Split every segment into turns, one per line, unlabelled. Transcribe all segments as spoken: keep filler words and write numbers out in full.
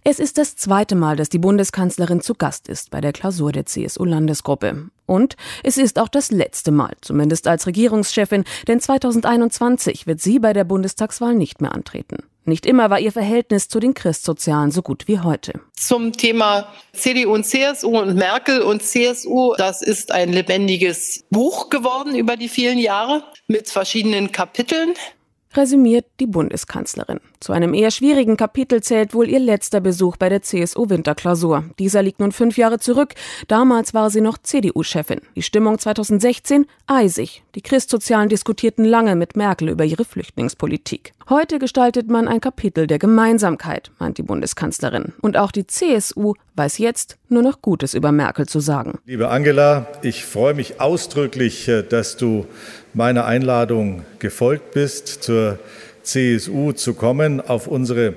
Es ist das zweite Mal, dass die Bundeskanzlerin zu Gast ist bei der Klausur der C S U-Landesgruppe. Und es ist auch das letzte Mal, zumindest als Regierungschefin, denn zweitausendeinundzwanzig wird sie bei der Bundestagswahl nicht mehr antreten. Nicht immer war ihr Verhältnis zu den Christsozialen so gut wie heute.
Zum Thema C D U und C S U und Merkel und C S U, das ist ein lebendiges Buch geworden über die vielen Jahre mit verschiedenen Kapiteln.
Resümiert die Bundeskanzlerin. Zu einem eher schwierigen Kapitel zählt wohl ihr letzter Besuch bei der C S U-Winterklausur. Dieser liegt nun fünf Jahre zurück. Damals war sie noch C D U-Chefin. Die Stimmung zweitausendsechzehn eisig. Die Christsozialen diskutierten lange mit Merkel über ihre Flüchtlingspolitik. Heute gestaltet man ein Kapitel der Gemeinsamkeit, meint die Bundeskanzlerin. Und auch die C S U weiß jetzt nur noch Gutes über Merkel zu sagen.
Liebe Angela, ich freue mich ausdrücklich, dass du meiner Einladung gefolgt bist, zur C S U zu kommen auf unsere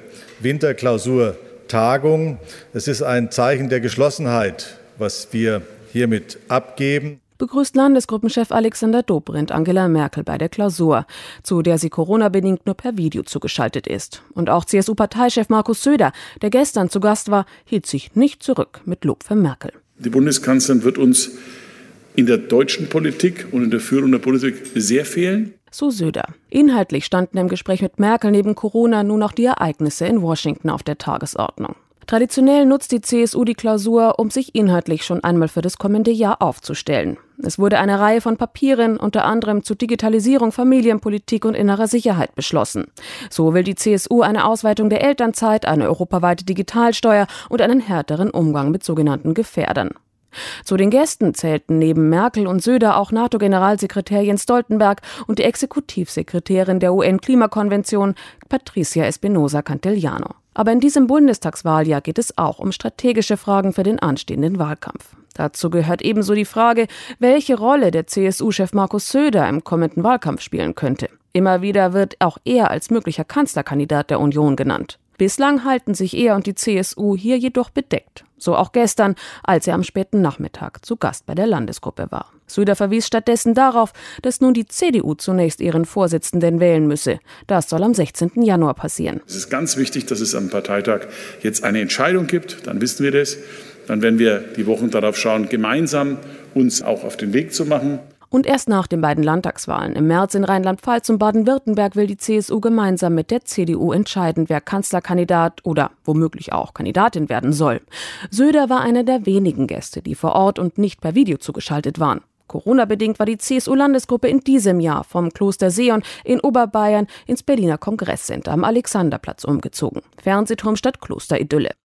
Winterklausur-Tagung. Es ist ein Zeichen der Geschlossenheit, was wir hiermit abgeben.
Begrüßt Landesgruppenchef Alexander Dobrindt Angela Merkel bei der Klausur, zu der sie Corona-bedingt nur per Video zugeschaltet ist. Und auch C S U-Parteichef Markus Söder, der gestern zu Gast war, hielt sich nicht zurück mit Lob für Merkel.
Die Bundeskanzlerin wird uns in der deutschen Politik und in der Führung der Politik sehr fehlen.
So Söder. Inhaltlich standen im Gespräch mit Merkel neben Corona nun noch die Ereignisse in Washington auf der Tagesordnung. Traditionell nutzt die C S U die Klausur, um sich inhaltlich schon einmal für das kommende Jahr aufzustellen. Es wurde eine Reihe von Papieren, unter anderem zu Digitalisierung, Familienpolitik und innerer Sicherheit beschlossen. So will die C S U eine Ausweitung der Elternzeit, eine europaweite Digitalsteuer und einen härteren Umgang mit sogenannten Gefährdern. Zu den Gästen zählten neben Merkel und Söder auch NATO-Generalsekretär Jens Stoltenberg und die Exekutivsekretärin der U N-Klimakonvention Patricia Espinosa-Cantillano. Aber in diesem Bundestagswahljahr geht es auch um strategische Fragen für den anstehenden Wahlkampf. Dazu gehört ebenso die Frage, welche Rolle der C S U-Chef Markus Söder im kommenden Wahlkampf spielen könnte. Immer wieder wird auch er als möglicher Kanzlerkandidat der Union genannt. Bislang halten sich er und die C S U hier jedoch bedeckt. So auch gestern, als er am späten Nachmittag zu Gast bei der Landesgruppe war. Söder verwies stattdessen darauf, dass nun die C D U zunächst ihren Vorsitzenden wählen müsse. Das soll am sechzehnten Januar passieren.
Es ist ganz wichtig, dass es am Parteitag jetzt eine Entscheidung gibt. Dann wissen wir das. Dann werden wir die Wochen darauf schauen, gemeinsam uns auch auf den Weg zu machen.
Und erst nach den beiden Landtagswahlen im März in Rheinland-Pfalz und Baden-Württemberg will die C S U gemeinsam mit der C D U entscheiden, wer Kanzlerkandidat oder womöglich auch Kandidatin werden soll. Söder war einer der wenigen Gäste, die vor Ort und nicht per Video zugeschaltet waren. Corona-bedingt war die C S U-Landesgruppe in diesem Jahr vom Kloster Seeon in Oberbayern ins Berliner Kongresscenter am Alexanderplatz umgezogen. Fernsehturm statt Klosteridylle.